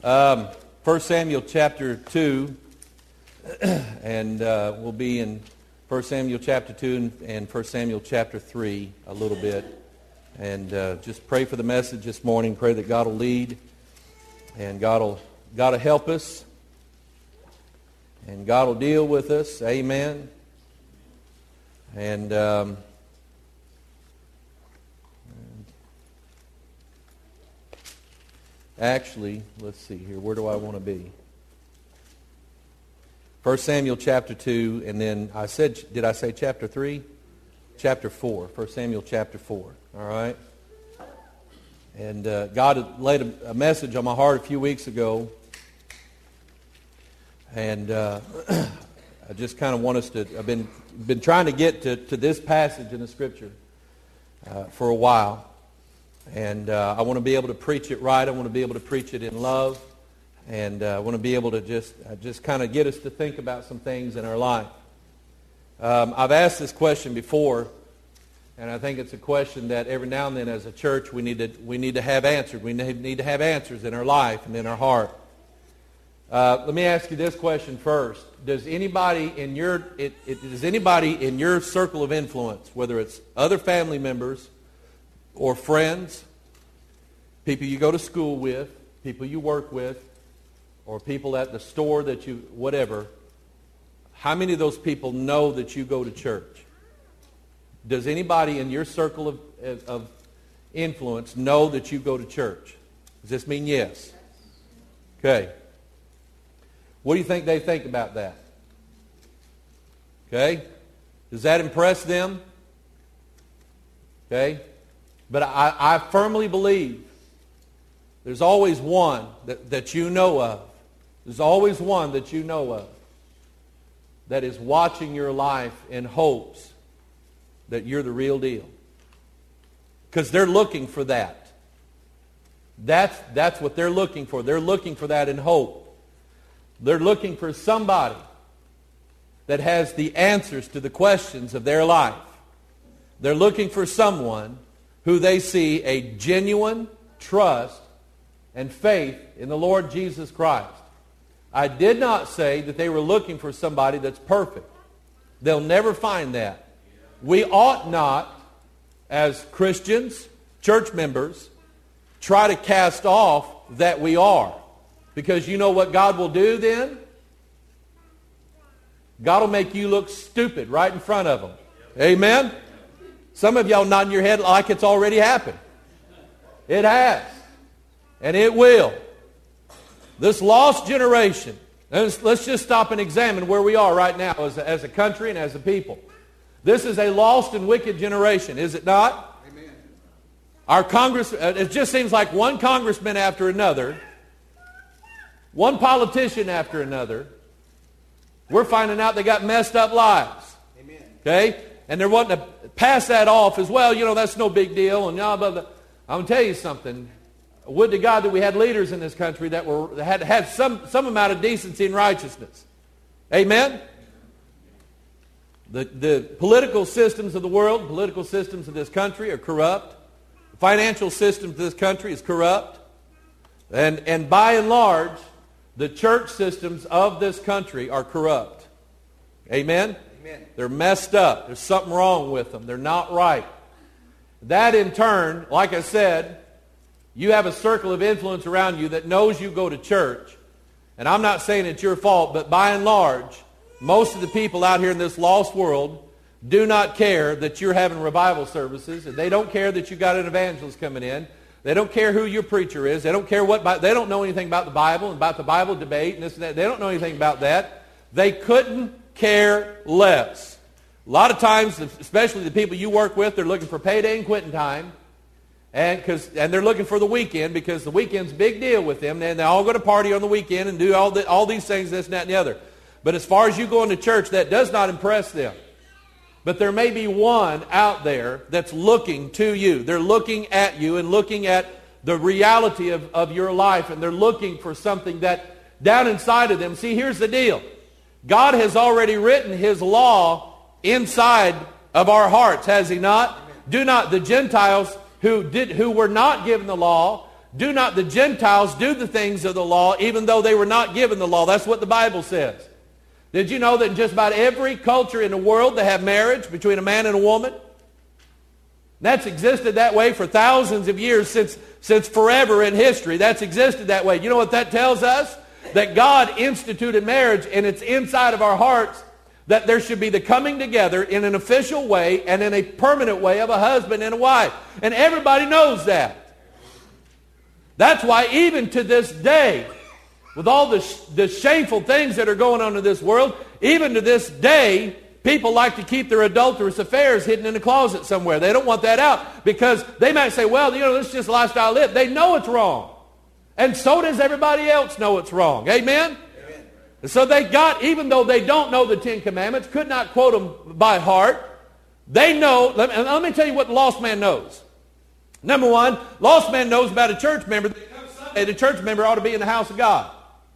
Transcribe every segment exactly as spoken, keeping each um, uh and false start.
Um, First Samuel chapter two, and uh, we'll be in First Samuel chapter two and First Samuel chapter three a little bit. And uh, just pray for the message this morning. Pray that God will lead, and God will, God will help us, and God will deal with us. Amen. And um, actually, let's see here. Where do I want to be? First Samuel chapter two, and then I said, did I say chapter three? Chapter four. First Samuel chapter four. All right. And uh, God had laid a, a message on my heart a few weeks ago, and uh, I just kind of want us to. I've been been trying to get to, to this passage in the Scripture uh, for a while, and uh, I want to be able to preach it right. I want to be able to preach it in love, and uh, I want to be able to just uh, just kind of get us to think about some things in our life. Um, I've asked this question before. And I think it's a question that every now and then as a church we need to, we need to have answered. We need to have answers in our life and in our heart. Uh, let me ask you this question first. Does anybody in your it, it, does anybody in your circle of influence, whether it's other family members or friends, people you go to school with, people you work with, or people at the store that you, whatever, how many of those people know that you go to church? Does anybody in your circle of, of influence know that you go to church? Does this mean yes? Okay. What do you think they think about that? Okay. Does that impress them? Okay. But I, I firmly believe there's always one that, that you know of. There's always one that you know of that is watching your life in hopes that you're the real deal. Because they're looking for that. That's, that's what they're looking for. They're looking for that in hope. They're looking for somebody that has the answers to the questions of their life. They're looking for someone who they see a genuine trust and faith in the Lord Jesus Christ. I did not say that they were looking for somebody that's perfect. They'll never find that. We ought not, as Christians, church members, try to cast off that we are. Because you know what God will do then? God will make you look stupid right in front of them. Amen? Some of y'all nodding your head like it's already happened. It has. And it will. This lost generation, let's, let's just stop and examine where we are right now as a, as a country and as a people. This is a lost and wicked generation, is it not? Amen. Our Congress, it just seems like one congressman after another, one politician after another, we're finding out they got messed up lives. Amen. Okay? And they're wanting to pass that off as, well, you know, that's no big deal. And blah, blah, blah. I'm going to tell you something. Would to God that we had leaders in this country that were that had, had some, some amount of decency and righteousness. Amen? The, the political systems of the world, political systems of this country are corrupt. The financial system of this country is corrupt. And, and by and large, the church systems of this country are corrupt. Amen? Amen? They're messed up. There's something wrong with them. They're not right. That in turn, like I said, you have a circle of influence around you that knows you go to church. And I'm not saying it's your fault, but by and large, most of the people out here in this lost world do not care that you're having revival services, and they don't care that you got an evangelist coming in. They don't care who your preacher is. They don't care what. They don't know anything about the Bible and about the Bible debate and this and that. They don't know anything about that. They couldn't care less. A lot of times, especially the people you work with, they're looking for payday and quitting time, and because and they're looking for the weekend because the weekend's a big deal with them. And they all go to party on the weekend and do all the, all these things, this and that and the other. But as far as you going to church, that does not impress them. But there may be one out there that's looking to you. They're looking at you and looking at the reality of, of your life. And they're looking for something that down inside of them. See, here's the deal. God has already written His law inside of our hearts, has He not? Amen. Do not, the Gentiles who did, who were not given the law, do not the Gentiles do the things of the law even though they were not given the law? That's what the Bible says. Did you know that in just about every culture in the world they have marriage between a man and a woman? That's existed that way for thousands of years, since, since forever in history. That's existed that way. You know what that tells us? That God instituted marriage, and it's inside of our hearts that there should be the coming together in an official way and in a permanent way of a husband and a wife. And everybody knows that. That's why even to this day, with all the, sh- the shameful things that are going on in this world, even to this day, people like to keep their adulterous affairs hidden in a closet somewhere. They don't want that out because they might say, well, you know, this is just lifestyle live. They know it's wrong. And so does everybody else know it's wrong. Amen? Amen. And so they got, even though they don't know the Ten Commandments, could not quote them by heart, they know, let me, let me tell you what the lost man knows. Number one, lost man knows about a church member that comes Sunday, the church member ought to be in the house of God.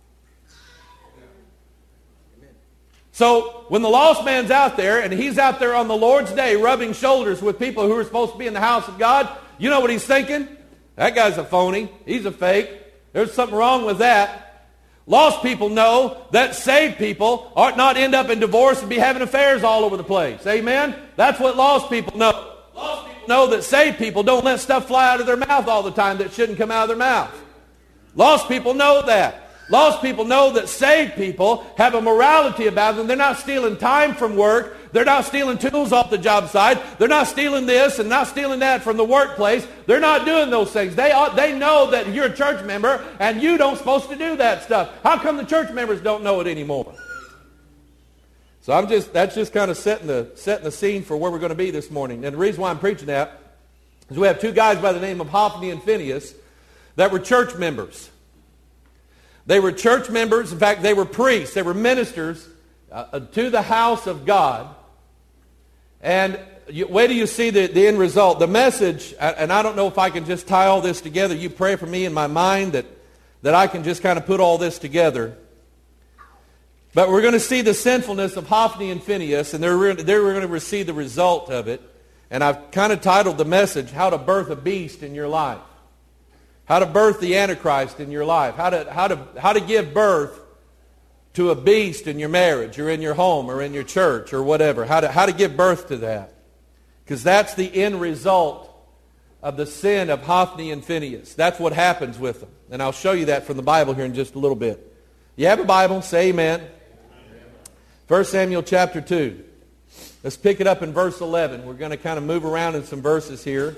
So when the lost man's out there, and he's out there on the Lord's day rubbing shoulders with people who are supposed to be in the house of God, you know what he's thinking? That guy's a phony. He's a fake. There's something wrong with that. Lost people know that saved people ought not end up in divorce and be having affairs all over the place. Amen? That's what lost people know. Lost people know that saved people don't let stuff fly out of their mouth all the time that shouldn't come out of their mouth. Lost people know that. Lost people know that saved people have a morality about them. They're not stealing time from work. They're not stealing tools off the job site. They're not stealing this and not stealing that from the workplace. They're not doing those things. They ought, they know that you're a church member and you don't supposed to do that stuff. How come the church members don't know it anymore? So I'm just that's just kind of setting the setting the scene for where we're going to be this morning. And the reason why I'm preaching that is we have two guys by the name of Hophni and Phinehas that were church members. They were church members. In fact, they were priests. They were ministers uh, to the house of God. And you, wait till you see the, the end result. The message, and I don't know if I can just tie all this together. You pray for me in my mind that, that I can just kind of put all this together. But we're going to see the sinfulness of Hophni and Phinehas, and they're, they're going to see the result of it. And I've kind of titled the message, How to Birth a Beast in Your Life. How to birth the Antichrist in your life. How to, how to, how to give birth to a beast in your marriage or in your home or in your church or whatever. How to, how to give birth to that. Because that's the end result of the sin of Hophni and Phinehas. That's what happens with them. And I'll show you that from the Bible here in just a little bit. You have a Bible? Say amen. First Samuel chapter two. Let's pick it up in verse eleven. We're going to kind of move around in some verses here.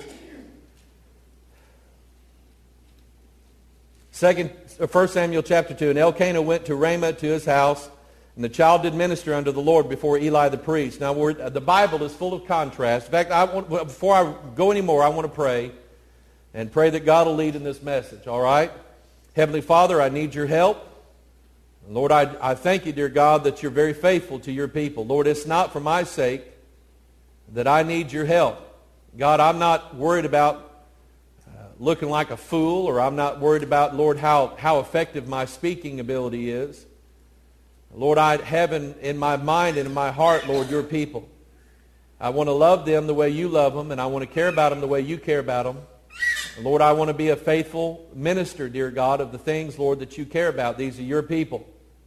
Second, First Samuel chapter two. And Elkanah went to Ramah to his house, and the child did minister unto the Lord before Eli the priest. Now, we're, the Bible is full of contrast. In fact, I want, before I go any more, I want to pray, and pray that God will lead in this message, all right? Heavenly Father, I need your help. Lord, I, I thank you, dear God, that you're very faithful to your people. Lord, it's not for my sake that I need your help. God, I'm not worried about looking like a fool, or I'm not worried about, Lord, how, how effective my speaking ability is. Lord, I have in, in my mind and in my heart, Lord, your people. I want to love them the way you love them, and I want to care about them the way you care about them. And Lord, I want to be a faithful minister, dear God, of the things, Lord, that you care about. These are your people.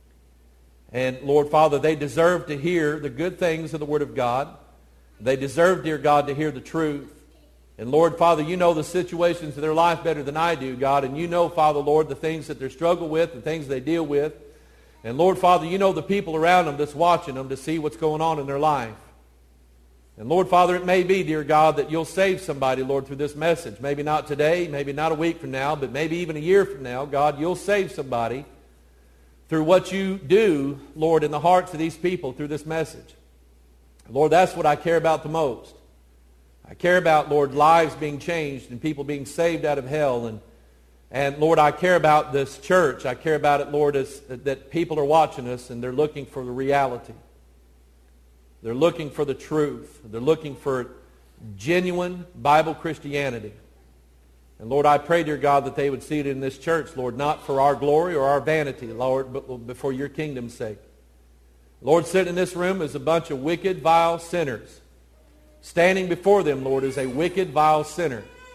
And Lord, Father, they deserve to hear the good things of the Word of God. They deserve, dear God, to hear the truth. And Lord, Father, you know the situations of their life better than I do, God. And you know, Father, Lord, the things that they struggle with, the things they deal with. And Lord, Father, you know the people around them that's watching them to see what's going on in their life. And Lord, Father, it may be, dear God, that you'll save somebody, Lord, through this message. Maybe not today, maybe not a week from now, but maybe even a year from now. God, you'll save somebody through what you do, Lord, in the hearts of these people through this message. Lord, that's what I care about the most. I care about, Lord, lives being changed and people being saved out of hell. And, and Lord, I care about this church. I care about it, Lord, as, that people are watching us and they're looking for the reality. They're looking for the truth. They're looking for genuine Bible Christianity. And Lord, I pray, dear God, that they would see it in this church, Lord, not for our glory or our vanity, Lord, but for your kingdom's sake. Lord, sitting in this room is a bunch of wicked, vile sinners. Standing before them, Lord, is a wicked, vile sinner.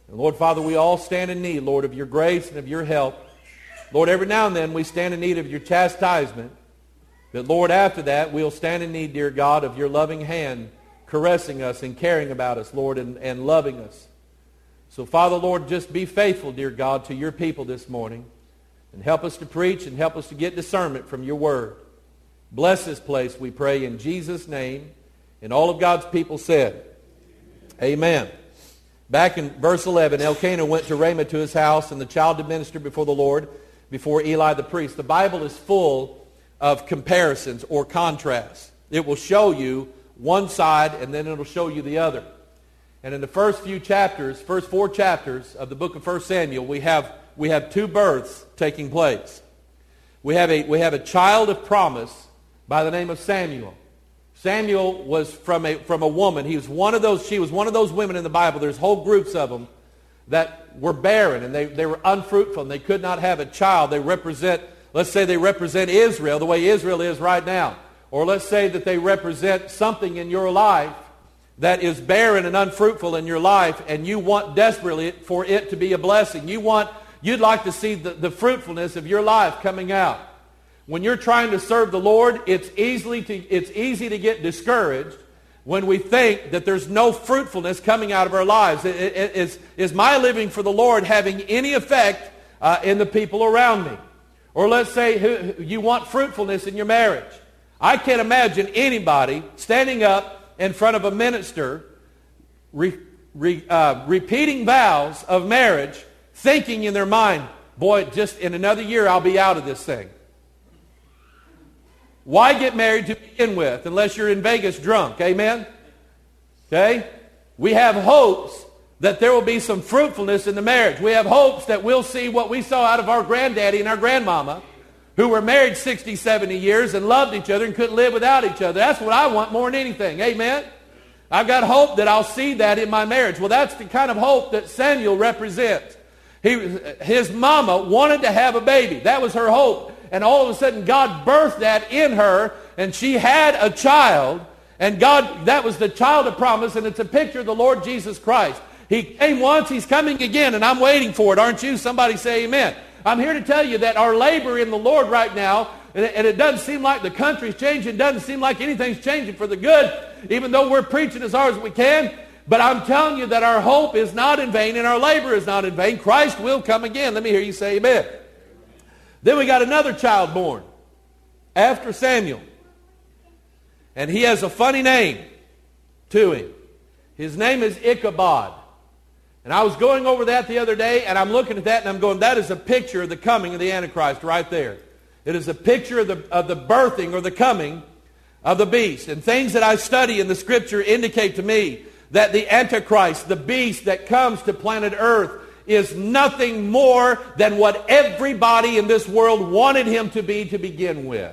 And Lord, Father, we all stand in need, Lord, of your grace and of your help. Lord, every now and then we stand in need of your chastisement. But Lord, after that, we'll stand in need, dear God, of your loving hand caressing us and caring about us, Lord, and, and loving us. So, Father, Lord, just be faithful, dear God, to your people this morning. And help us to preach and help us to get discernment from your word. Bless this place, we pray, in Jesus' name. And all of God's people said, Amen. Back in verse eleven, Elkanah went to Ramah to his house, and the child did minister before the Lord, before Eli the priest. The Bible is full of comparisons or contrasts. It will show you one side, and then it'll show you the other. And in the first few chapters, first four chapters of the book of First Samuel, we have we have two births taking place. We have a we have a child of promise by the name of Samuel. Samuel was from a from a woman. He was one of those. She was one of those women in the Bible. There's whole groups of them that were barren and they they were unfruitful and they could not have a child. They represent, let's say, they represent Israel the way Israel is right now, or let's say that they represent something in your life that is barren and unfruitful in your life, and you want desperately for it to be a blessing. You want, you'd like to see the, the fruitfulness of your life coming out. When you're trying to serve the Lord, it's easily to, it's easy to get discouraged when we think that there's no fruitfulness coming out of our lives. It, it, is, is my living for the Lord having any effect uh, in the people around me? Or let's say who, you want fruitfulness in your marriage. I can't imagine anybody standing up in front of a minister, re, re, uh, repeating vows of marriage, thinking in their mind, boy, just in another year I'll be out of this thing. Why get married to begin with unless you're in Vegas drunk? Amen? Okay? We have hopes that there will be some fruitfulness in the marriage. We have hopes that we'll see what we saw out of our granddaddy and our grandmama, who were married sixty, seventy years and loved each other and couldn't live without each other. That's what I want more than anything. Amen? I've got hope that I'll see that in my marriage. Well, that's the kind of hope that Samuel represents. He, his mama wanted to have a baby. That was her hope. And all of a sudden, God birthed that in her, and she had a child. And God, that was the child of promise, and it's a picture of the Lord Jesus Christ. He came once, he's coming again, and I'm waiting for it. Aren't you? Somebody say amen. I'm here to tell you that our labor in the Lord right now, and it, and it doesn't seem like the country's changing, doesn't seem like anything's changing for the good, even though we're preaching as hard as we can. But I'm telling you that our hope is not in vain and our labor is not in vain. Christ will come again. Let me hear you say amen. Then we got another child born after Samuel. And he has a funny name to him. His name is Ichabod. And I was going over that the other day, and I'm looking at that, and I'm going, that is a picture of the coming of the Antichrist right there. It is a picture of the, of the birthing or the coming of the beast. And things that I study in the Scripture indicate to me that the Antichrist, the beast that comes to planet Earth, is nothing more than what everybody in this world wanted him to be to begin with.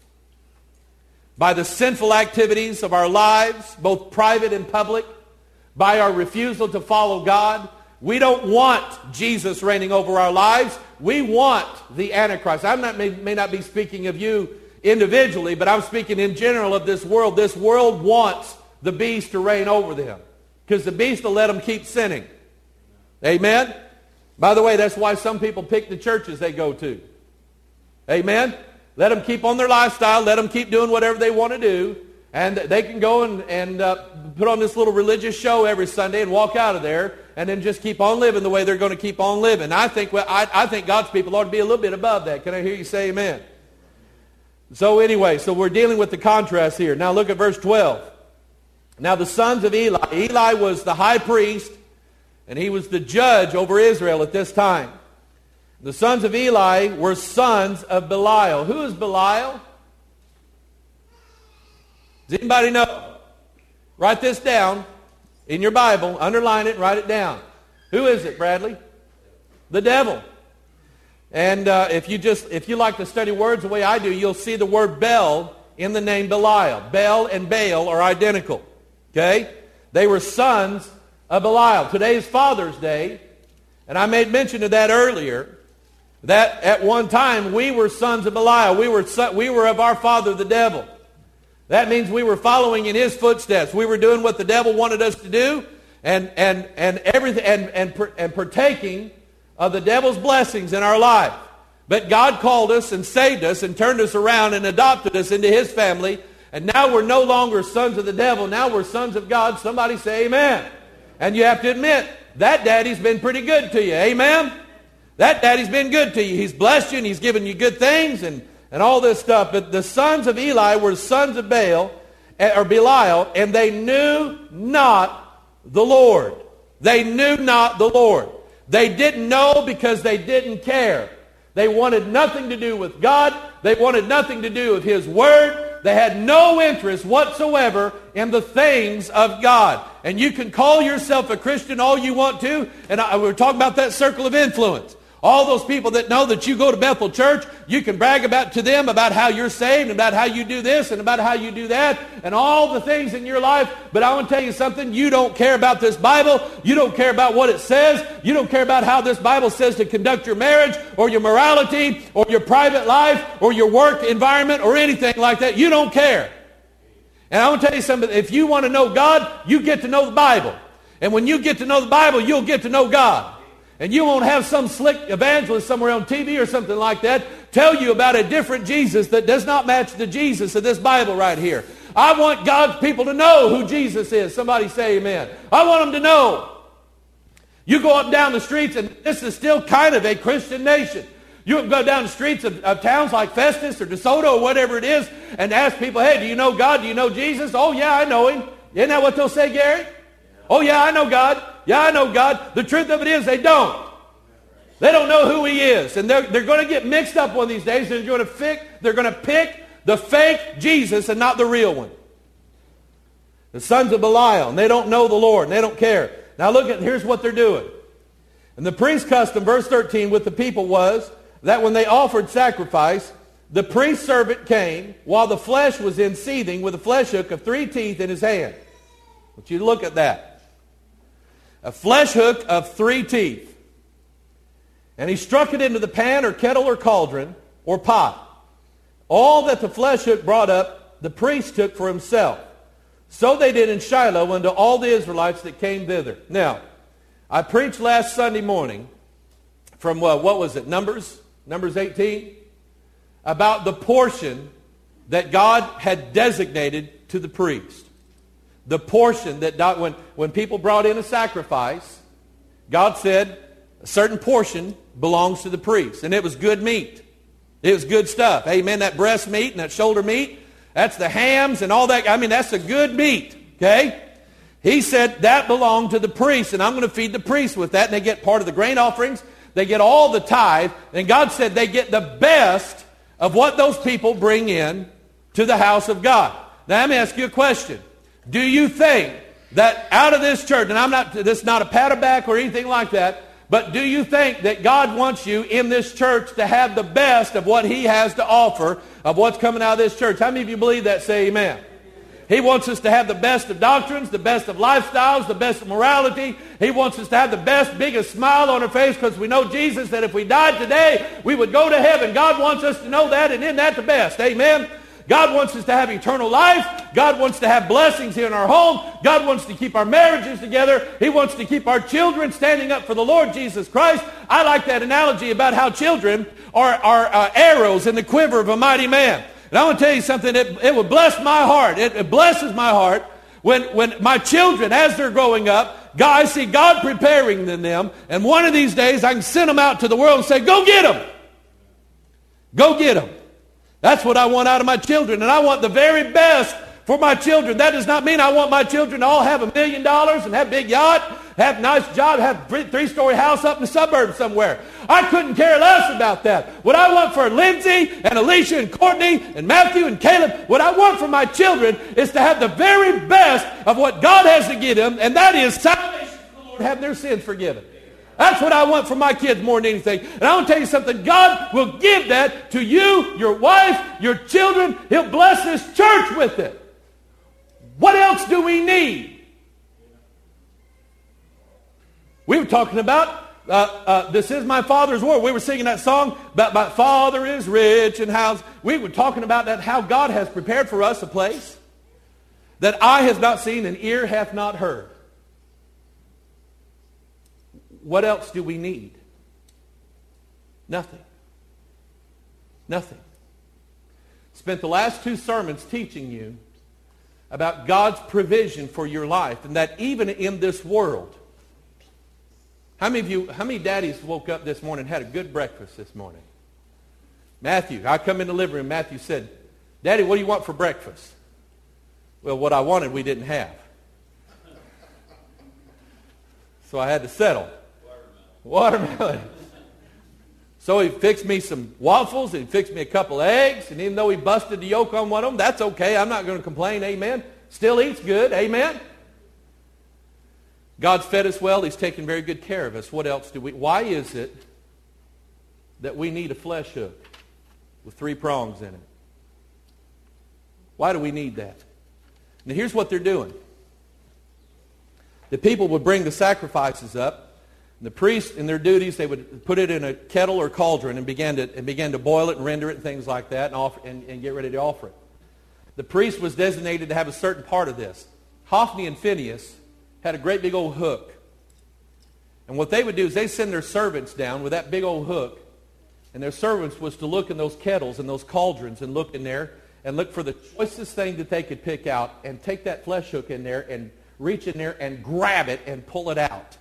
By the sinful activities of our lives, both private and public, by our refusal to follow God. We don't want Jesus reigning over our lives. We want the Antichrist. I may, may not be speaking of you individually, but I'm speaking in general of this world. This world wants the beast to reign over them, because the beast will let them keep sinning. Amen? By the way, that's why some people pick the churches they go to. Amen? Let them keep on their lifestyle. Let them keep doing whatever they want to do. And they can go and, and uh, put on this little religious show every Sunday and walk out of there and then just keep on living the way they're going to keep on living. I think, well, I, I think God's people ought to be a little bit above that. Can I hear you say amen? So anyway, so we're dealing with the contrast here. Now look at verse twelve. Now the sons of Eli. Eli was the high priest, and he was the judge over Israel at this time. The sons of Eli were sons of Belial. Who is Belial? Does anybody know? Write this down in your Bible. Underline it and write it down. Who is it, Bradley? The devil. And uh, if you just if you like to study words the way I do, you'll see the word Bel in the name Belial. Bel and Baal are identical. Okay? They were sons of Belial. Today is Father's Day, and I made mention of that earlier. That at one time we were sons of Belial. We were we were of our father, the devil. That means we were following in his footsteps. We were doing what the devil wanted us to do, and and and everything and and, and partaking of the devil's blessings in our life. But God called us and saved us and turned us around and adopted us into His family. And now we're no longer sons of the devil. Now we're sons of God. Somebody say amen. And you have to admit, that daddy's been pretty good to you. Amen? That daddy's been good to you. He's blessed you and he's given you good things and, and all this stuff. But the sons of Eli were sons of Baal, or Belial, and they knew not the Lord. They knew not the Lord. They didn't know because they didn't care. They wanted nothing to do with God. They wanted nothing to do with His Word. They had no interest whatsoever in the things of God. And you can call yourself a Christian all you want to. And I, we were talking about that circle of influence. All those people that know that you go to Bethel Church, you can brag about to them about how you're saved and about how you do this and about how you do that and all the things in your life. But I want to tell you something. You don't care about this Bible. You don't care about what it says. You don't care about how this Bible says to conduct your marriage or your morality or your private life or your work environment or anything like that. You don't care. And I want to tell you something. If you want to know God, you get to know the Bible. And when you get to know the Bible, you'll get to know God. And you won't have some slick evangelist somewhere on T V or something like that tell you about a different Jesus that does not match the Jesus of this Bible right here. I want God's people to know who Jesus is. Somebody say amen. I want them to know. You go up and down the streets, and this is still kind of a Christian nation. You can go down the streets of, of towns like Festus or DeSoto or whatever it is and ask people, hey, do you know God? Do you know Jesus? Oh, yeah, I know Him. Isn't that what they'll say, Gary? Oh, yeah, I know God. Yeah, I know God. The truth of it is they don't. They don't know who He is. And they're, they're going to get mixed up one of these days. They're going to pick, they're going to pick the fake Jesus and not the real one. The sons of Belial, and they don't know the Lord, and they don't care. Now look at, here's what they're doing. And the priest's custom, verse thirteen, with the people was that when they offered sacrifice, the priest's servant came while the flesh was in seething with a flesh hook of three teeth in his hand. I want you to look at that. A flesh hook of three teeth. And he struck it into the pan or kettle or cauldron or pot. All that the flesh hook brought up, the priest took for himself. So they did in Shiloh unto all the Israelites that came thither. Now, I preached last Sunday morning from, uh, what was it, Numbers? Numbers eighteen? About the portion that God had designated to the priest. The portion that God, when, when people brought in a sacrifice, God said a certain portion belongs to the priest. And it was good meat. It was good stuff. Amen. That breast meat and that shoulder meat, that's the hams and all that. I mean, that's the good meat. Okay? He said that belonged to the priest, and I'm going to feed the priest with that. And they get part of the grain offerings. They get all the tithe. And God said they get the best of what those people bring in to the house of God. Now, let me ask you a question. Do you think that out of this church, and I'm not, this is not a pat on back or anything like that, but do you think that God wants you in this church to have the best of what He has to offer of what's coming out of this church? How many of you believe that? Say amen. He wants us to have the best of doctrines, the best of lifestyles, the best of morality. He wants us to have the best, biggest smile on our face because we know Jesus, that if we died today, we would go to heaven. God wants us to know that, and isn't that the best? Amen. God wants us to have eternal life. God wants to have blessings here in our home. God wants to keep our marriages together. He wants to keep our children standing up for the Lord Jesus Christ. I like that analogy about how children are, are uh, arrows in the quiver of a mighty man. And I want to tell you something, it, it would bless my heart. It, it blesses my heart when, when my children, as they're growing up, God, I see God preparing them, and one of these days I can send them out to the world and say, go get them. Go get them. That's what I want out of my children, and I want the very best for my children. That does not mean I want my children to all have a million dollars and have a big yacht, have a nice job, have a three-story house up in the suburbs somewhere. I couldn't care less about that. What I want for Lindsay and Alicia and Courtney and Matthew and Caleb, what I want for my children is to have the very best of what God has to give them, and that is salvation from the Lord, having their sins forgiven. That's what I want for my kids more than anything. And I want to tell you something. God will give that to you, your wife, your children. He'll bless this church with it. What else do we need? We were talking about, uh, uh, this is my Father's word. We were singing that song about my Father is rich and how. We were talking about that, how God has prepared for us a place that eye has not seen and ear hath not heard. what else do we need? Nothing. Nothing. Spent the last two sermons teaching you about God's provision for your life, and that even in this world. How many of you, how many daddies woke up this morning and had a good breakfast this morning? Matthew, I come in the living room, Matthew said, Daddy, what do you want for breakfast? Well, what I wanted we didn't have. So I had to settle. Watermelon. Watermelon. So he fixed me some waffles, and he fixed me a couple eggs, and even though he busted the yolk on one of them, that's okay. I'm not going to complain, amen. Still eats good, amen. God's fed us well. He's taken very good care of us. What else do we, why is it that we need a flesh hook with three prongs in it? Why do we need that? Now here's what they're doing. The people would bring the sacrifices up. The priests, in their duties, they would put it in a kettle or cauldron and began to, and began to boil it and render it and things like that and, offer, and, and get ready to offer it. The priest was designated to have a certain part of this. Hophni and Phinehas had a great big old hook. And what they would do is they'd send their servants down with that big old hook, and their servants was to look in those kettles and those cauldrons and look in there and look for the choicest thing that they could pick out and take that flesh hook in there and reach in there and grab it and pull it out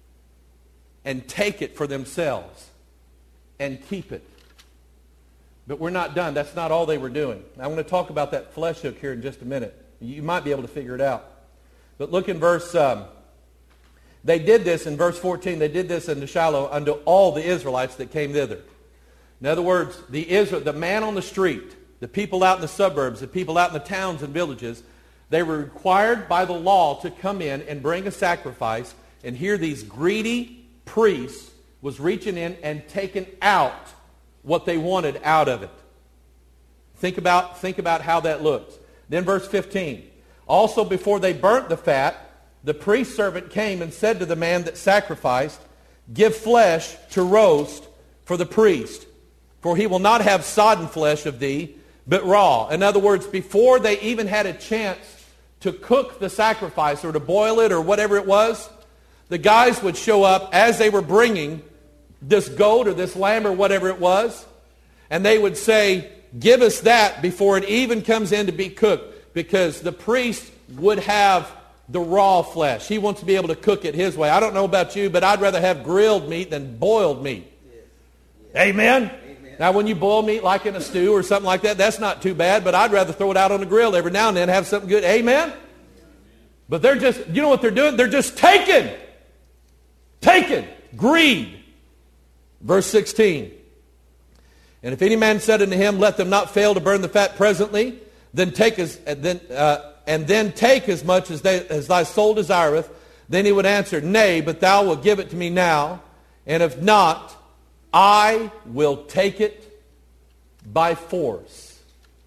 and take it for themselves and keep it. But we're not done. That's not all they were doing. I want to talk about that flesh hook here in just a minute. You might be able to figure it out. But look in verse, um, they did this in verse fourteen. They did this unto Shiloh unto all the Israelites that came thither. In other words, the Israel, the man on the street, the people out in the suburbs, the people out in the towns and villages, they were required by the law to come in and bring a sacrifice. And here these greedy priests was reaching in and taking out what they wanted out of it. Think about, think about how that looks. Then verse fifteen. Also before they burnt the fat, the priest servant came and said to the man that sacrificed, Give flesh to roast for the priest, for he will not have sodden flesh of thee, but raw. In other words, before they even had a chance to cook the sacrifice or to boil it or whatever it was, the guys would show up as they were bringing this goat or this lamb or whatever it was, and they would say, Give us that before it even comes in to be cooked. Because the priest would have the raw flesh. He wants to be able to cook it his way. I don't know about you, but I'd rather have grilled meat than boiled meat. Yes. Yes. Amen? Amen? Now, when you boil meat like in a stew or something like that, that's not too bad, but I'd rather throw it out on the grill every now and then, have something good. Amen? Amen. But they're just, you know what they're doing? They're just taking. Taking. Greed. Verse sixteen. And if any man said unto him, Let them not fail to burn the fat presently, Then take as then uh, and then take as much as they as thy soul desireth. Then he would answer, Nay, but thou wilt give it to me now, and if not, I will take it by force.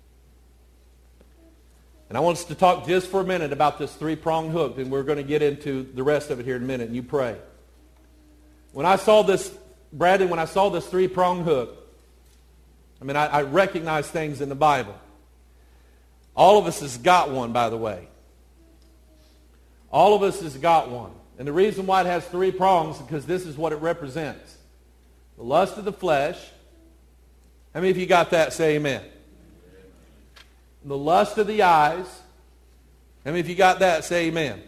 And I want us to talk just for a minute about this three-pronged hook, and we're going to get into the rest of it here in a minute. And you pray. When I saw this, Bradley, when I saw this three-pronged hook, I mean, I, I recognize things in the Bible. All of us has got one, by the way. All of us has got one. And the reason why it has three prongs is because this is what it represents. The lust of the flesh. How many of you got that? Say amen. The lust of the eyes. How many of you got that? Say amen.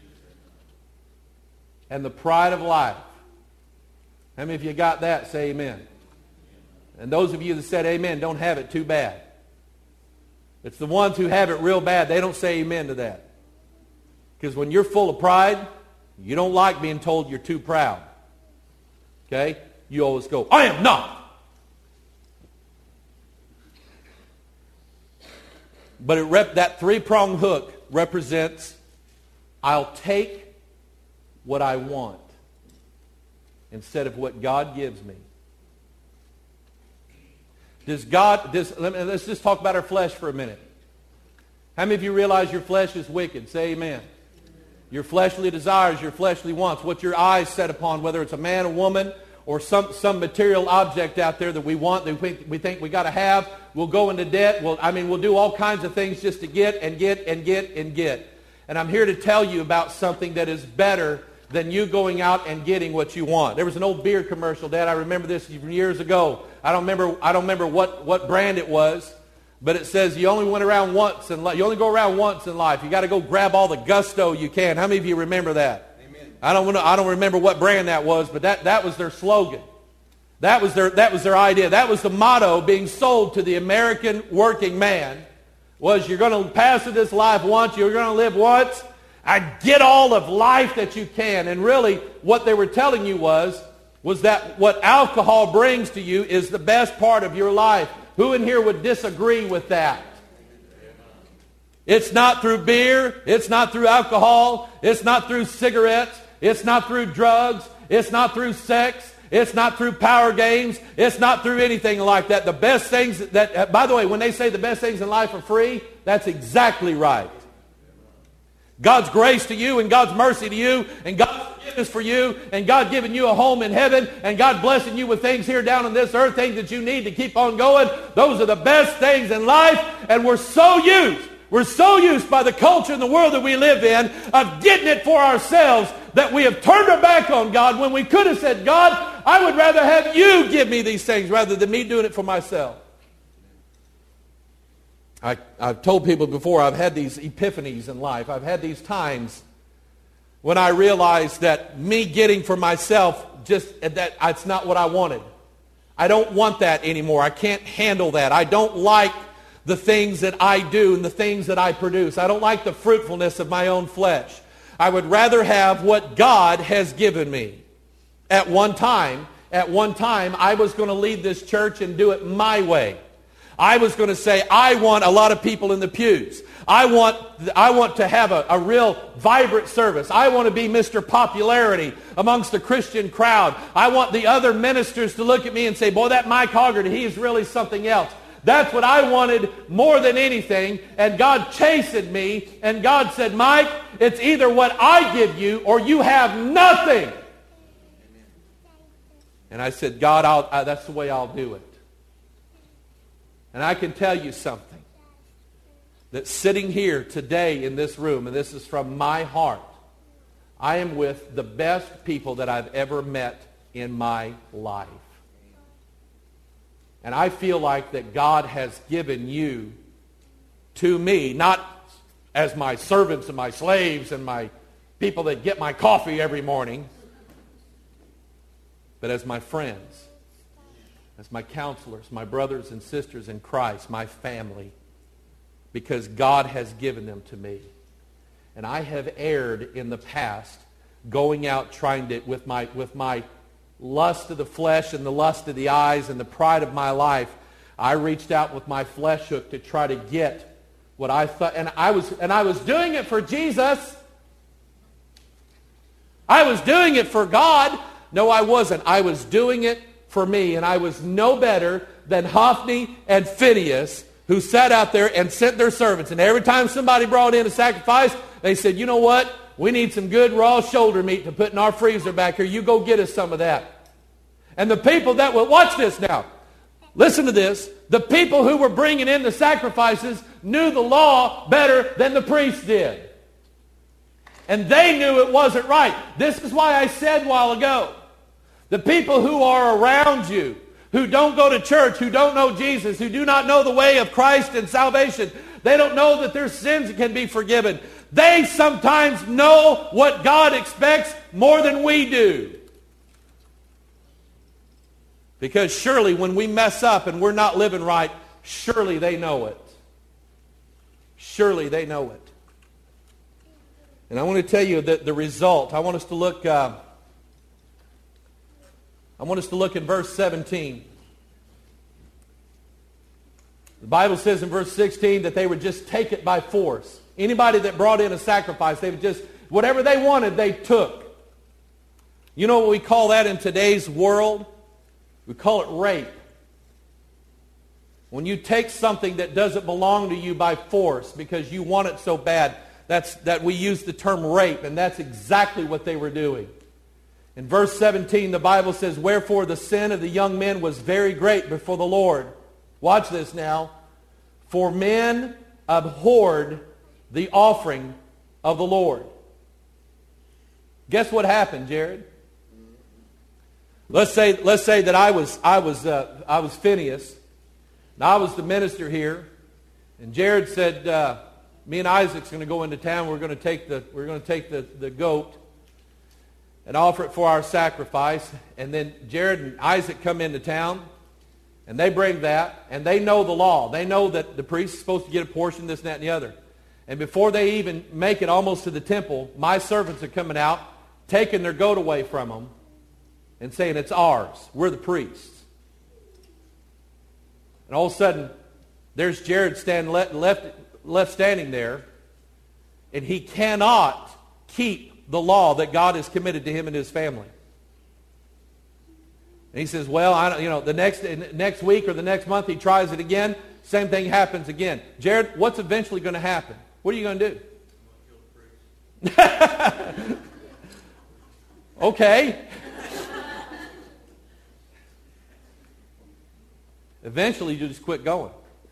And the pride of life. How many of you got that? Say amen. And those of you that said amen don't have it too bad. It's the ones who have it real bad, they don't say amen to that. Because when you're full of pride, you don't like being told you're too proud. Okay? You always go, I am not. But it rep- that three-pronged hook represents, I'll take what I want instead of what God gives me. Does God, does, let me, let's just talk about our flesh for a minute. How many of you realize your flesh is wicked? Say amen. Your fleshly desires, your fleshly wants, what your eyes set upon, whether it's a man, a woman, or some, some material object out there that we want, that we, we think we got to have. We'll go into debt. We'll, I mean, we'll do all kinds of things just to get and get and get and get. And I'm here to tell you about something that is better than you going out and getting what you want. There was an old beer commercial, Dad. I remember this from years ago. I don't remember. I don't remember what, what brand it was, but it says you only went around once in life. You only go around once in life. You got to go grab all the gusto you can. How many of you remember that? Amen. I don't. I don't remember what brand that was, but that, that was their slogan. That was their. That was their idea. That was the motto being sold to the American working man. Was you're going to pass through this life once. You're going to live once. I get all of life that you can. And really, what they were telling you was, was that what alcohol brings to you is the best part of your life. Who in here would disagree with that? It's not through beer. It's not through alcohol. It's not through cigarettes. It's not through drugs. It's not through sex. It's not through power games. It's not through anything like that. The best things that, by the way, when they say the best things in life are free, that's exactly right. God's grace to you and God's mercy to you and God's forgiveness for you and God giving you a home in heaven and God blessing you with things here down on this earth, things that you need to keep on going. Those are the best things in life, and we're so used, we're so used by the culture and the world that we live in of getting it for ourselves that we have turned our back on God when we could have said, God, I would rather have you give me these things rather than me doing it for myself. I, I've told people before, I've had these epiphanies in life. I've had these times when I realized that me getting for myself, just that it's not what I wanted. I don't want that anymore. I can't handle that. I don't like the things that I do and the things that I produce. I don't like the fruitfulness of my own flesh. I would rather have what God has given me. At one time, at one time, I was going to lead this church and do it my way. I was going to say, I want a lot of people in the pews. I want, I want to have a, a real vibrant service. I want to be Mister Popularity amongst the Christian crowd. I want the other ministers to look at me and say, boy, that Mike Hogarty, he is really something else. That's what I wanted more than anything. And God chastened me. And God said, Mike, it's either what I give you or you have nothing. And I said, God, I'll, uh, that's the way I'll do it. And I can tell you something, that sitting here today in this room, and this is from my heart, I am with the best people that I've ever met in my life. And I feel like that God has given you to me, not as my servants and my slaves and my people that get my coffee every morning, but as my friends. As my counselors, my brothers and sisters in Christ, my family, because God has given them to me. And I have erred in the past, going out trying to, with my, with my lust of the flesh and the lust of the eyes and the pride of my life, I reached out with my flesh hook to try to get what I thought, and I was, and I was doing it for Jesus. I was doing it for God. No, I wasn't. I was doing it for me, and I was no better than Hophni and Phinehas, who sat out there and sent their servants. And every time somebody brought in a sacrifice, they said, you know what? We need some good raw shoulder meat to put in our freezer back here. You go get us some of that. And the people that would, watch this now. Listen to this. The people who were bringing in the sacrifices knew the law better than the priests did. And they knew it wasn't right. This is why I said a while ago, the people who are around you, who don't go to church, who don't know Jesus, who do not know the way of Christ and salvation, they don't know that their sins can be forgiven. They sometimes know what God expects more than we do. Because surely when we mess up and we're not living right, surely they know it. Surely they know it. And I want to tell you that the result, I want us to look... Uh, I want us to look in verse seventeen. The Bible says in verse sixteen that they would just take it by force. Anybody that brought in a sacrifice, they would just, whatever they wanted, they took. You know what we call that in today's world? We call it rape. When you take something that doesn't belong to you by force because you want it so bad, that's that we use the term rape, and that's exactly what they were doing. In verse seventeen, the Bible says, wherefore the sin of the young men was very great before the Lord. Watch this now. For men abhorred the offering of the Lord. Guess what happened, Jared? Let's say let's say that I was I was uh, I was Phineas, and I was the minister here, and Jared said, uh, "Me and Isaac's going to go into town. We're going to take the we're going to take the, the goat and offer it for our sacrifice." And then Jared and Isaac come into town, and they bring that, and they know the law. They know that the priest is supposed to get a portion, this, and that, and the other. And before they even make it almost to the temple, my servants are coming out, taking their goat away from them, and saying, "It's ours. We're the priests." And all of a sudden, there's Jared standing left, left, left standing there, and he cannot keep the law that God has committed to him and his family. And he says, "Well, I don't, you know, the next next week or the next month he tries it again. Same thing happens again." Jared, what's eventually going to happen? What are you going to do? Okay. Eventually, you just quit going.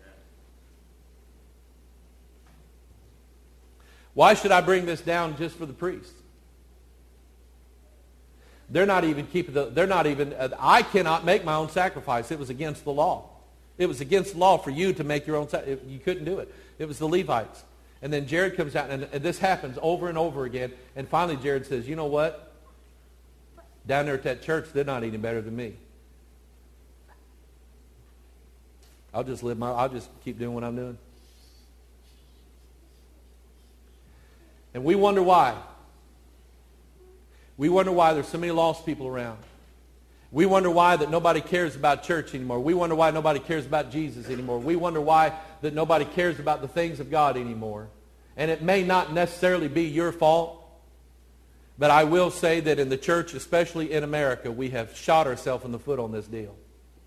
Why should I bring this down just for the priests? They're not even keeping the, they're not even, uh, I cannot make my own sacrifice. It was against the law. It was against the law for you to make your own sacrifice. You couldn't do it. It was the Levites. And then Jared comes out, and, and this happens over and over again. And finally, Jared says, "You know what? Down there at that church, they're not eating better than me. I'll just live my, I'll just keep doing what I'm doing." And we wonder why. We wonder why there's so many lost people around. We wonder why that nobody cares about church anymore. We wonder why nobody cares about Jesus anymore. We wonder why that nobody cares about the things of God anymore. And it may not necessarily be your fault, but I will say that in the church, especially in America, we have shot ourselves in the foot on this deal.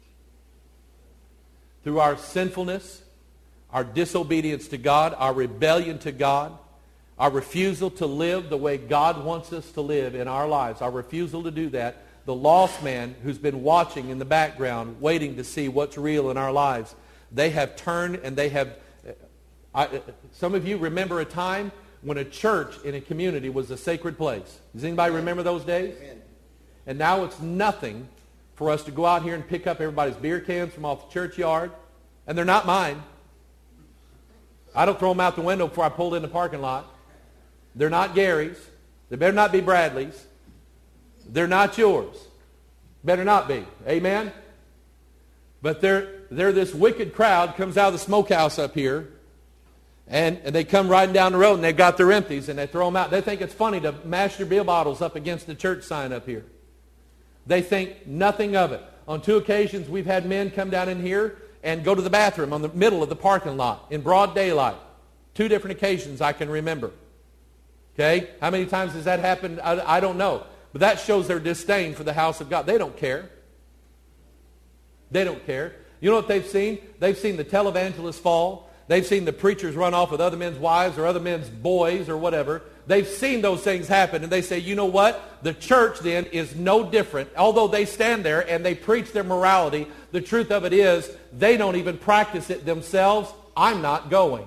Through our sinfulness, our disobedience to God, our rebellion to God, our refusal to live the way God wants us to live in our lives, our refusal to do that, the lost man who's been watching in the background, waiting to see what's real in our lives, they have turned and they have... I, some of you remember a time when a church in a community was a sacred place. Does anybody remember those days? Amen. And now it's nothing for us to go out here and pick up everybody's beer cans from off the churchyard. And they're not mine. I don't throw them out the window before I pull in the parking lot. They're not Gary's. They better not be Bradley's. They're not yours. Better not be. Amen? But they're, they're this wicked crowd comes out of the smokehouse up here, and, and they come riding down the road, and they've got their empties, and they throw them out. They think it's funny to mash their beer bottles up against the church sign up here. They think nothing of it. On two occasions, we've had men come down in here and go to the bathroom on the middle of the parking lot in broad daylight. Two different occasions I can remember. Okay? How many times has that happened? I, I don't know. But that shows their disdain for the house of God. They don't care. They don't care. You know what they've seen? They've seen the televangelists fall. They've seen the preachers run off with other men's wives or other men's boys or whatever. They've seen those things happen, and they say, "You know what? The church then is no different." Although they stand there and they preach their morality, the truth of it is they don't even practice it themselves. I'm not going.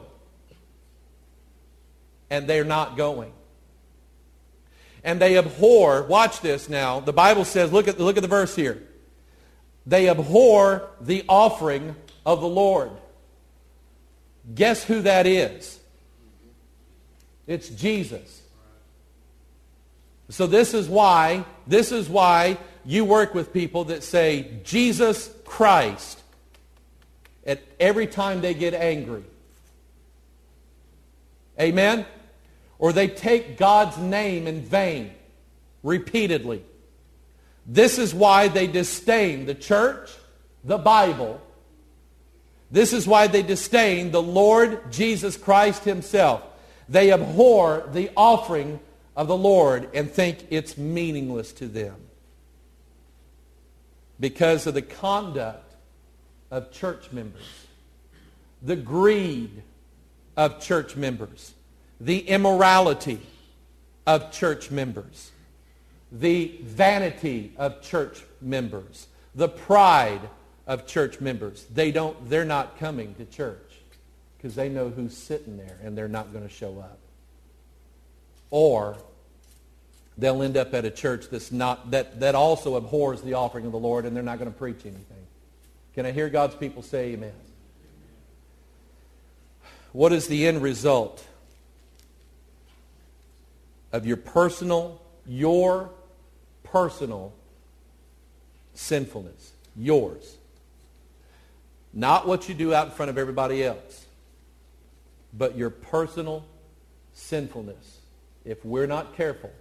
And they're not going. And they abhor, watch this now, the Bible says, look at, look at the verse here. They abhor the offering of the Lord. Guess who that is? It's Jesus. So this is why, this is why you work with people that say Jesus Christ at every time they get angry. Amen? Or they take God's name in vain repeatedly. This is why they disdain the church, the Bible. This is why they disdain the Lord Jesus Christ himself. They abhor the offering of the Lord and think it's meaningless to them because of the conduct of church members, the greed of church members, the immorality of church members, the vanity of church members, the pride of church members. They don't, they're not coming to church because they know who's sitting there and they're not going to show up. Or they'll end up at a church that's not that, that also abhors the offering of the Lord, and they're not going to preach anything. Can I hear God's people say amen? What is the end result of your personal, your personal sinfulness? Yours. Not what you do out in front of everybody else, but your personal sinfulness. If we're not careful,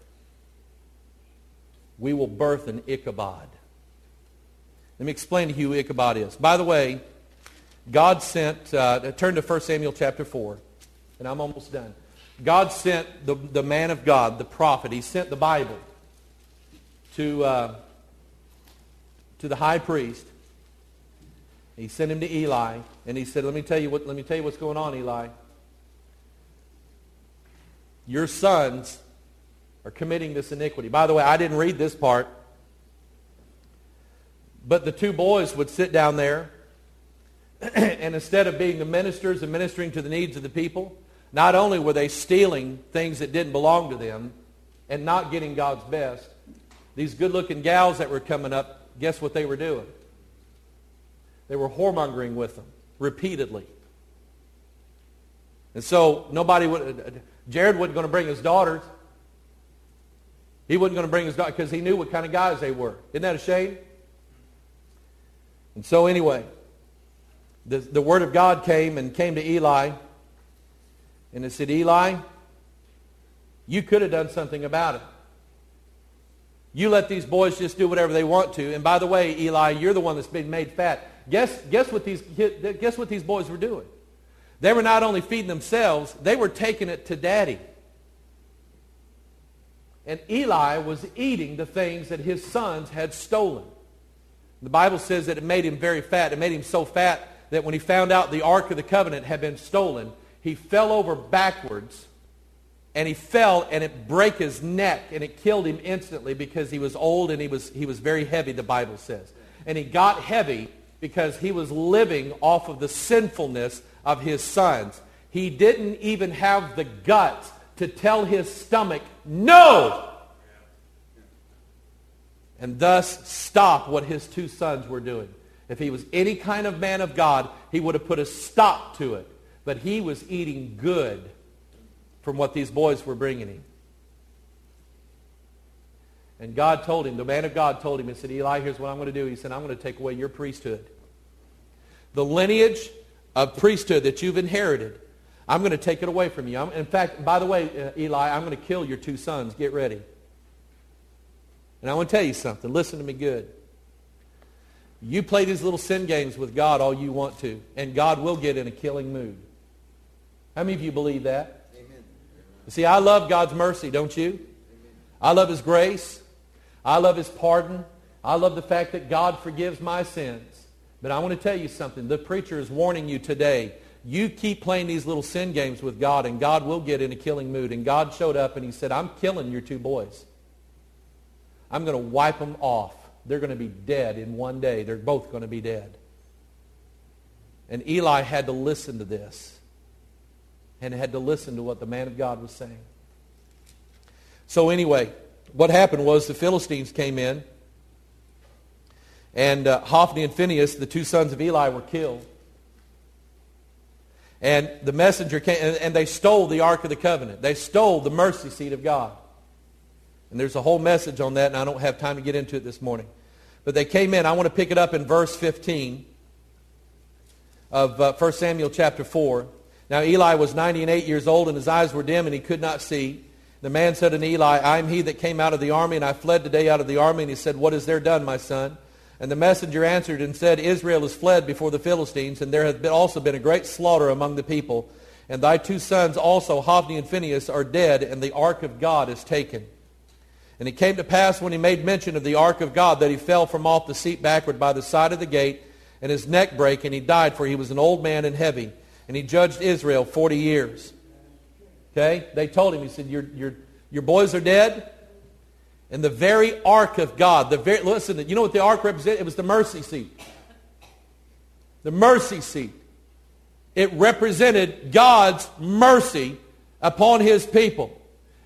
we will birth an Ichabod. Let me explain to you who Ichabod is. By the way, God sent, uh, turn to First Samuel chapter four, and I'm almost done. God sent the, the man of God, the prophet. He sent the Bible to, uh, to the high priest. He sent him to Eli, and he said, let me tell you what, let me tell you what's going on, Eli. Your sons are committing this iniquity. By the way, I didn't read this part, but the two boys would sit down there, and instead of being the ministers and ministering to the needs of the people, not only were they stealing things that didn't belong to them and not getting God's best, these good-looking gals that were coming up, guess what they were doing? They were whoremongering with them repeatedly. And so nobody would, Jared wasn't going to bring his daughters. He wasn't going to bring his daughters because he knew what kind of guys they were. Isn't that a shame? And so anyway, the, the word of God came and came to Eli. And it said, Eli, you could have done something about it. You let these boys just do whatever they want to. And by the way, Eli, you're the one that's been made fat. Guess, guess, what these, guess what these boys were doing? They were not only feeding themselves, they were taking it to Daddy. And Eli was eating the things that his sons had stolen. The Bible says that it made him very fat. It made him so fat that when he found out the Ark of the Covenant had been stolen, he fell over backwards, and he fell, and it broke his neck, and it killed him instantly because he was old and he was, he was very heavy, the Bible says. And he got heavy because he was living off of the sinfulness of his sons. He didn't even have the guts to tell his stomach, no! And thus stop what his two sons were doing. If he was any kind of man of God, he would have put a stop to it. But he was eating good from what these boys were bringing him. And God told him, the man of God told him, he said, Eli, here's what I'm going to do. He said, I'm going to take away your priesthood. The lineage of priesthood that you've inherited, I'm going to take it away from you. I'm, in fact, by the way, uh, Eli, I'm going to kill your two sons. Get ready. And I want to tell you something. Listen to me good. You play these little sin games with God all you want to, and God will get in a killing mood. How many of you believe that? Amen. See, I love God's mercy, don't you? Amen. I love His grace. I love His pardon. I love the fact that God forgives my sins. But I want to tell you something. The preacher is warning you today. You keep playing these little sin games with God, and God will get in a killing mood. And God showed up, and He said, I'm killing your two boys. I'm going to wipe them off. They're going to be dead in one day. They're both going to be dead. And Eli had to listen to this. And had to listen to what the man of God was saying. So anyway, what happened was the Philistines came in. And uh, Hophni and Phinehas, the two sons of Eli, were killed. And the messenger came, and, and they stole the Ark of the Covenant. They stole the mercy seat of God. And there's a whole message on that, and I don't have time to get into it this morning. But they came in. I want to pick it up in verse fifteen of uh, First Samuel chapter four. Now Eli was ninety and eight years old, and his eyes were dim, and he could not see. The man said unto Eli, I am he that came out of the army, and I fled today out of the army. And he said, what is there done, my son? And the messenger answered and said, Israel is fled before the Philistines, and there hath been also been a great slaughter among the people. And thy two sons also, Hophni and Phinehas, are dead, and the ark of God is taken. And it came to pass when he made mention of the ark of God that he fell from off the seat backward by the side of the gate, and his neck brake, and he died, for he was an old man and heavy. And he judged Israel forty years. Okay? They told him, he said, your, your, your boys are dead. And the very ark of God, the very, listen, you know what the ark represented? It was the mercy seat. The mercy seat. It represented God's mercy upon His people.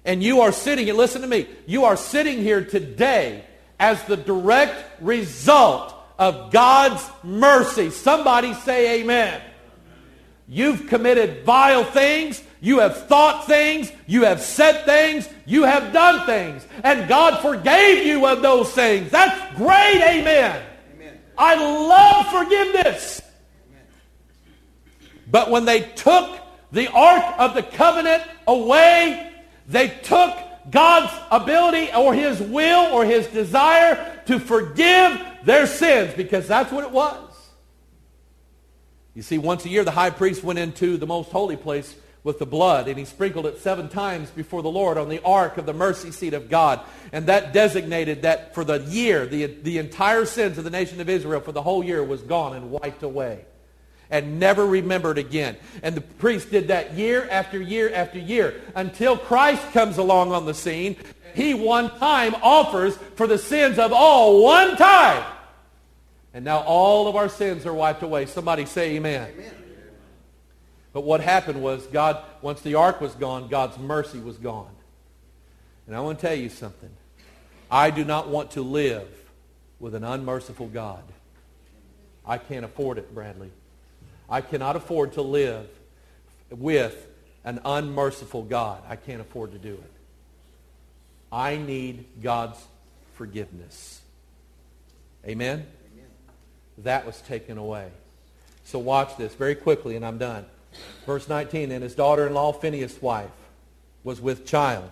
And you are sitting, and listen to me, you are sitting here today as the direct result of God's mercy. Somebody say amen. You've committed vile things. You have thought things. You have said things. You have done things. And God forgave you of those things. That's great, amen. Amen. I love forgiveness. Amen. But when they took the Ark of the Covenant away, they took God's ability or His will or His desire to forgive their sins, because that's what it was. You see, once a year the high priest went into the most holy place with the blood, and he sprinkled it seven times before the Lord on the ark of the mercy seat of God. And that designated that for the year, the, the entire sins of the nation of Israel for the whole year was gone and wiped away and never remembered again. And the priest did that year after year after year until Christ comes along on the scene. He one time offers for the sins of all one time. And now all of our sins are wiped away. Somebody say amen. Amen. But what happened was, God, once the ark was gone, God's mercy was gone. And I want to tell you something. I do not want to live with an unmerciful God. I can't afford it, Bradley. I cannot afford to live with an unmerciful God. I can't afford to do it. I need God's forgiveness. Amen? Amen? That was taken away. So watch this very quickly, and I'm done. Verse nineteen, and his daughter-in-law, Phinehas' wife, was with child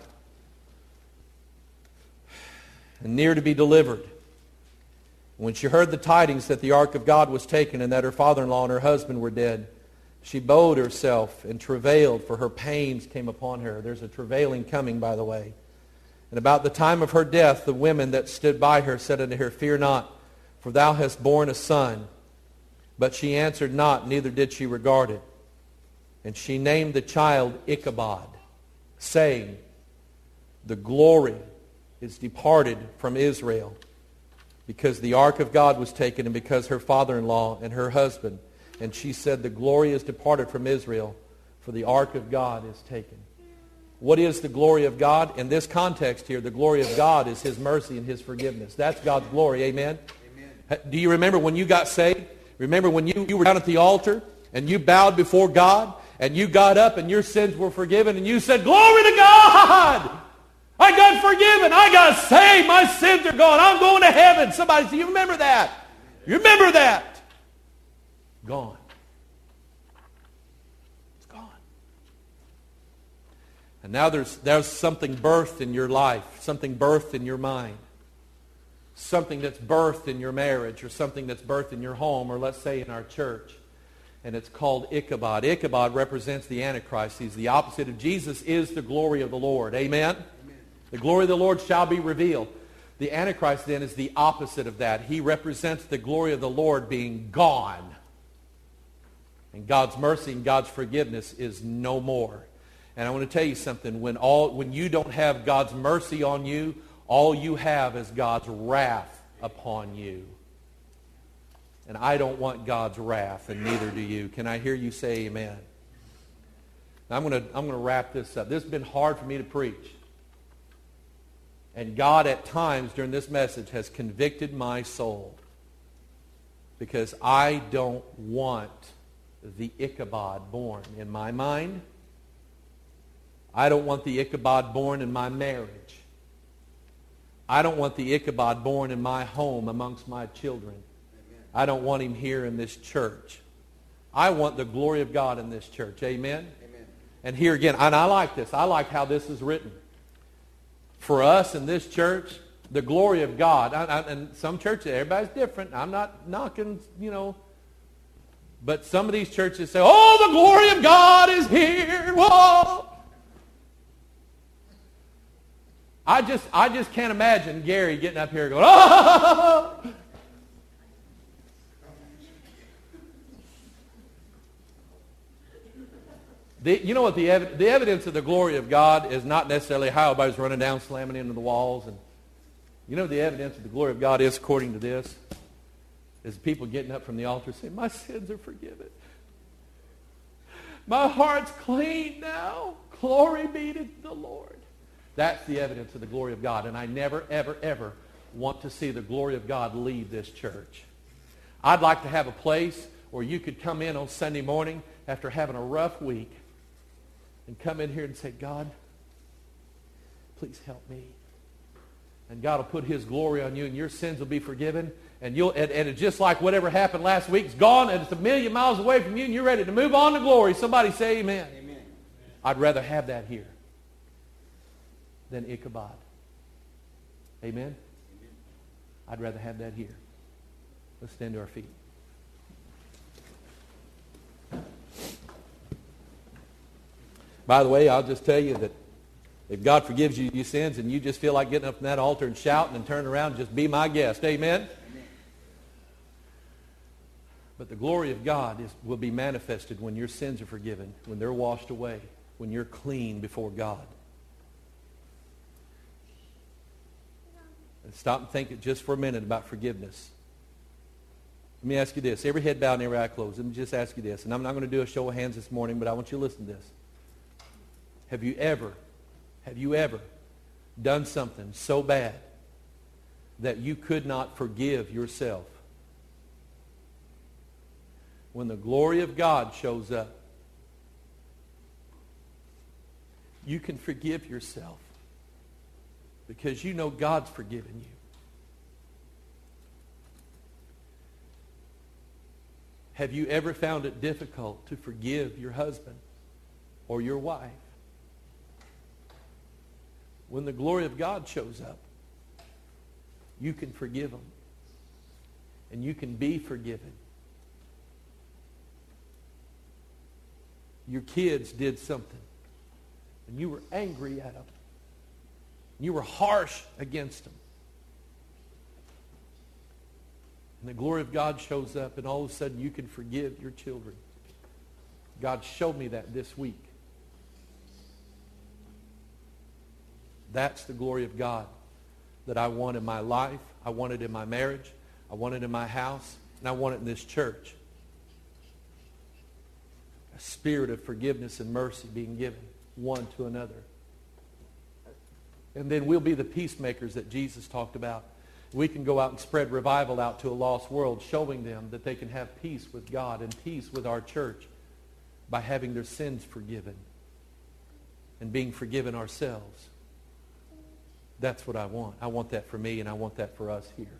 and near to be delivered. When she heard the tidings that the ark of God was taken and that her father-in-law and her husband were dead, she bowed herself and travailed, for her pains came upon her. There's a travailing coming, by the way. And about the time of her death, the women that stood by her said unto her, Fear not, for thou hast borne a son. But she answered not, neither did she regard it. And she named the child Ichabod, saying, The glory is departed from Israel, because the ark of God was taken, and because her father-in-law and her husband. And she said, The glory is departed from Israel, for the ark of God is taken. What is the glory of God? In this context here, the glory of God is His mercy and His forgiveness. That's God's glory. Amen? Amen. Do you remember when you got saved? Remember when you, you were down at the altar and you bowed before God and you got up and your sins were forgiven and you said, Glory to God! I got forgiven. I got saved. My sins are gone. I'm going to heaven. Somebody say, you remember that? You remember that? Gone. It's gone. And now there's, there's something birthed in your life, something birthed in your mind, something that's birthed in your marriage, or something that's birthed in your home, or let's say in our church. And it's called Ichabod. Ichabod represents the Antichrist. He's the opposite of Jesus, is the glory of the Lord. Amen? The glory of the Lord shall be revealed. The Antichrist then is the opposite of that. He represents the glory of the Lord being gone. And God's mercy and God's forgiveness is no more. And I want to tell you something. When all when you don't have God's mercy on you, all you have is God's wrath upon you. And I don't want God's wrath, and neither do you. Can I hear you say amen? Now I'm going to I'm going to wrap this up. This has been hard for me to preach. And God at times during this message has convicted my soul, because I don't want the Ichabod born in my mind. I don't want the Ichabod born in my marriage. I don't want the Ichabod born in my home amongst my children. Amen. I don't want him here in this church. I want the glory of God in this church. Amen? Amen. And here again, and I like this. I like how this is written. For us in this church, the glory of God, I, I, and some churches, everybody's different. I'm not knocking, you know, but some of these churches say, oh, the glory of God is here. Whoa. I just, I just can't imagine Gary getting up here going, oh. The, you know what the, ev- the evidence of the glory of God is not necessarily how everybody's running down, slamming into the walls. And you know the evidence of the glory of God is, according to this, is people getting up from the altar saying, my sins are forgiven. My heart's clean now. Glory be to the Lord. That's the evidence of the glory of God. And I never, ever, ever want to see the glory of God leave this church. I'd like to have a place where you could come in on Sunday morning after having a rough week and come in here and say, God, please help me. And God will put his glory on you, and your sins will be forgiven. And you'll and, and it's just like whatever happened last week is gone, and it's a million miles away from you, and you're ready to move on to glory. Somebody say amen. Amen. I'd rather have that here than Ichabod. Amen? Amen? I'd rather have that here. Let's stand to our feet. By the way, I'll just tell you that if God forgives you your sins and you just feel like getting up from that altar and shouting and turning around, just be my guest. Amen? Amen. But the glory of God is, will be manifested when your sins are forgiven, when they're washed away, when you're clean before God. And stop and think just for a minute about forgiveness. Let me ask you this. Every head bowed and every eye closed. Let me just ask you this. And I'm not going to do a show of hands this morning, but I want you to listen to this. Have you ever, have you ever done something so bad that you could not forgive yourself? When the glory of God shows up, you can forgive yourself because you know God's forgiven you. Have you ever found it difficult to forgive your husband or your wife? When the glory of God shows up, you can forgive them. And you can be forgiven. Your kids did something, and you were angry at them. You were harsh against them. And the glory of God shows up, and all of a sudden you can forgive your children. God showed me that this week. That's the glory of God that I want in my life. I want it in my marriage. I want it in my house. And I want it in this church. A spirit of forgiveness and mercy being given one to another. And then we'll be the peacemakers that Jesus talked about. We can go out and spread revival out to a lost world, showing them that they can have peace with God and peace with our church by having their sins forgiven and being forgiven ourselves. That's what I want. I want that for me, and I want that for us here.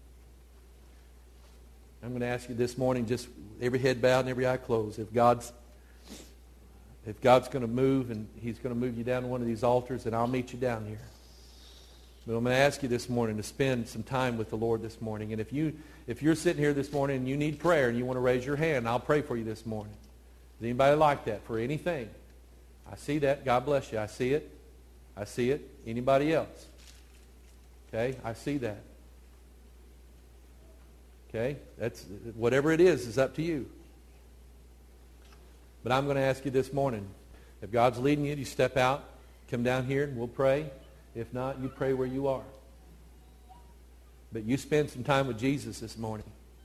I'm going to ask you this morning, just every head bowed and every eye closed, if God's if God's going to move and he's going to move you down to one of these altars, then I'll meet you down here. But I'm going to ask you this morning to spend some time with the Lord this morning. And if, you, if you're sitting here this morning and you need prayer and you want to raise your hand, I'll pray for you this morning. Is anybody like that for anything? I see that. God bless you. I see it. I see it. Anybody else? Okay, I see that. Okay, that's whatever it is is up to you. But I'm going to ask you this morning, if God's leading you, you step out, come down here, and we'll pray. If not, you pray where you are. But you spend some time with Jesus this morning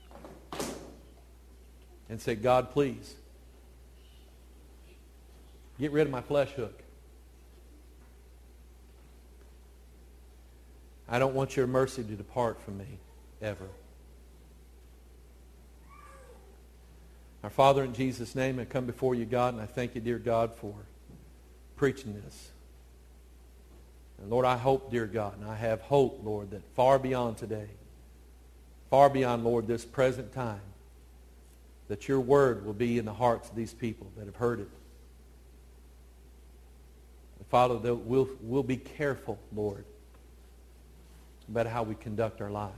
and say, God, please, get rid of my flesh hook. I don't want your mercy to depart from me ever. Our Father, in Jesus' name, I come before you, God, and I thank you, dear God, for preaching this. And Lord, I hope, dear God, and I have hope, Lord, that far beyond today, far beyond, Lord, this present time, that your word will be in the hearts of these people that have heard it. And Father, that we'll, we'll be careful, Lord, about how we conduct our lives.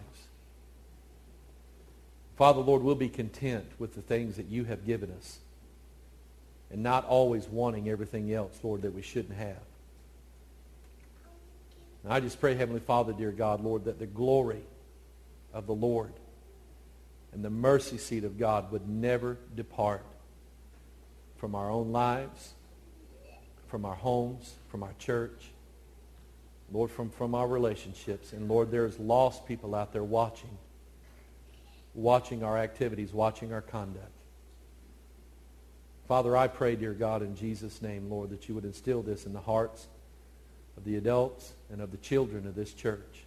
Father, Lord, we'll be content with the things that you have given us and not always wanting everything else, Lord, that we shouldn't have. And I just pray, Heavenly Father, dear God, Lord, that the glory of the Lord and the mercy seat of God would never depart from our own lives, from our homes, from our church, Lord, from, from our relationships. And Lord, there's lost people out there watching, watching our activities, watching our conduct. Father, I pray, dear God, in Jesus' name, Lord, that you would instill this in the hearts of the adults and of the children of this church,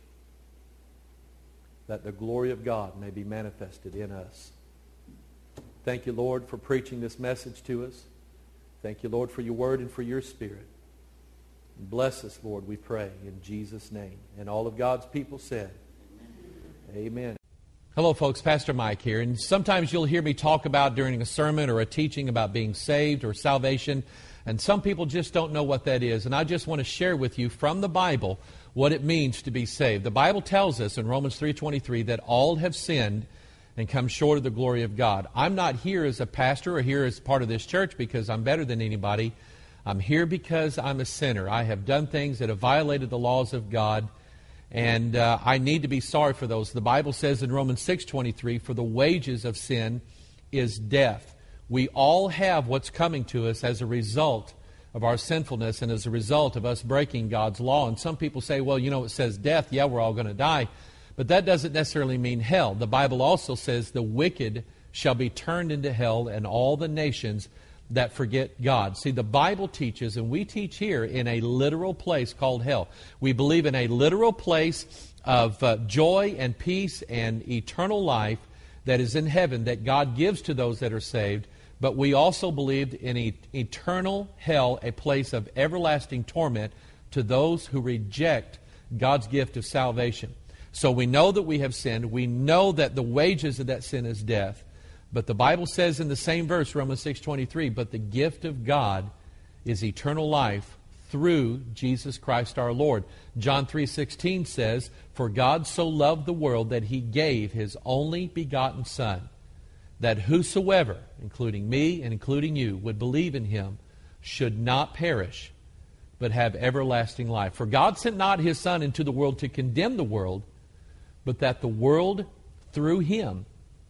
that the glory of God may be manifested in us. Thank you, Lord, for preaching this message to us. Thank you, Lord, for your word and for your Spirit. Bless us, Lord, we pray, in Jesus' name. And all of God's people said, Amen. Amen. Hello, folks. Pastor Mike here. And sometimes you'll hear me talk about during a sermon or a teaching about being saved or salvation. And some people just don't know what that is. And I just want to share with you from the Bible what it means to be saved. The Bible tells us in Romans three twenty-three that all have sinned and come short of the glory of God. I'm not here as a pastor or here as part of this church because I'm better than anybody. I'm here because I'm a sinner. I have done things that have violated the laws of God, and uh, I need to be sorry for those. The Bible says in Romans six twenty-three, for the wages of sin is death. We all have what's coming to us as a result of our sinfulness and as a result of us breaking God's law. And some people say, well, you know, it says death. Yeah, we're all going to die. But that doesn't necessarily mean hell. The Bible also says the wicked shall be turned into hell, and all the nations that forget God. See, the Bible teaches, and we teach here, in a literal place called hell. We believe in a literal place of uh, joy and peace and eternal life that is in heaven that God gives to those that are saved. But we also believed in e- eternal hell, a place of everlasting torment to those who reject God's gift of salvation. So we know that we have sinned. We know that the wages of that sin is death. But the Bible says in the same verse, Romans six twenty-three, but the gift of God is eternal life through Jesus Christ our Lord. John three sixteen says, for God so loved the world that He gave His only begotten Son, that whosoever, including me and including you, would believe in Him should not perish, but have everlasting life. For God sent not His Son into the world to condemn the world, but that the world through Him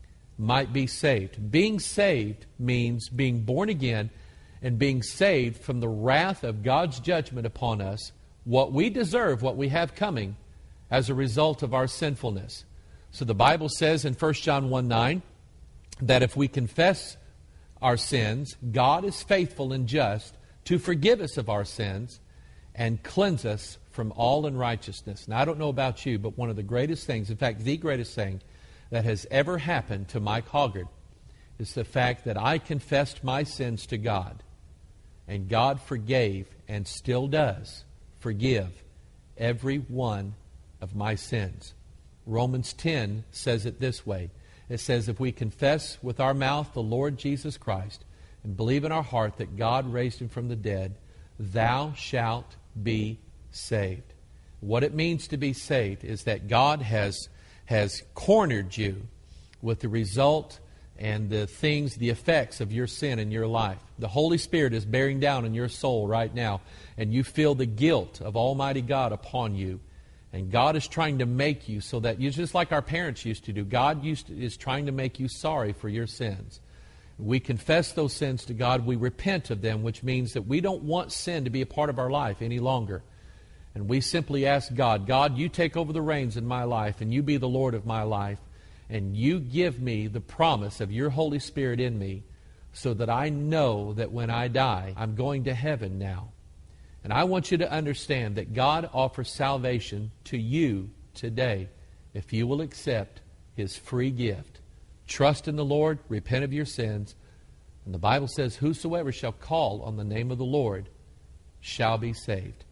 might be saved. Being saved means being born again and being saved from the wrath of God's judgment upon us, what we deserve, what we have coming, as a result of our sinfulness. So the Bible says in First John one nine that if we confess our sins, God is faithful and just to forgive us of our sins and cleanse us from all unrighteousness. Now, I don't know about you, but one of the greatest things, in fact, the greatest thing that has ever happened to Mike Hoggard is the fact that I confessed my sins to God, and God forgave and still does forgive every one of my sins. Romans ten says it this way. It says, if we confess with our mouth the Lord Jesus Christ and believe in our heart that God raised Him from the dead, thou shalt be saved. What it means to be saved is that God has has cornered you with the result and the things, the effects of your sin in your life. The Holy Spirit is bearing down in your soul right now, and you feel the guilt of Almighty God upon you. And God is trying to make you so that you, just like our parents used to do, God used to, is trying to make you sorry for your sins. We confess those sins to God. We repent of them, which means that we don't want sin to be a part of our life any longer. And we simply ask God, God, you take over the reins in my life, and you be the Lord of my life, and you give me the promise of your Holy Spirit in me so that I know that when I die, I'm going to heaven now. And I want you to understand that God offers salvation to you today if you will accept His free gift. Trust in the Lord, repent of your sins, and the Bible says, whosoever shall call on the name of the Lord shall be saved.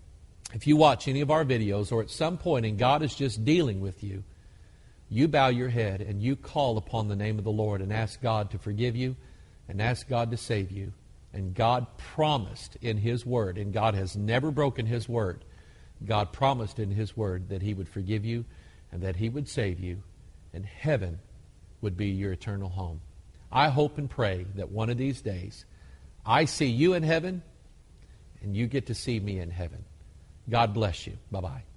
If you watch any of our videos or at some point and God is just dealing with you, you bow your head and you call upon the name of the Lord and ask God to forgive you and ask God to save you. And God promised in His Word, and God has never broken His Word, God promised in His Word that He would forgive you and that He would save you, and heaven would be your eternal home. I hope and pray that one of these days I see you in heaven and you get to see me in heaven. God bless you. Bye-bye.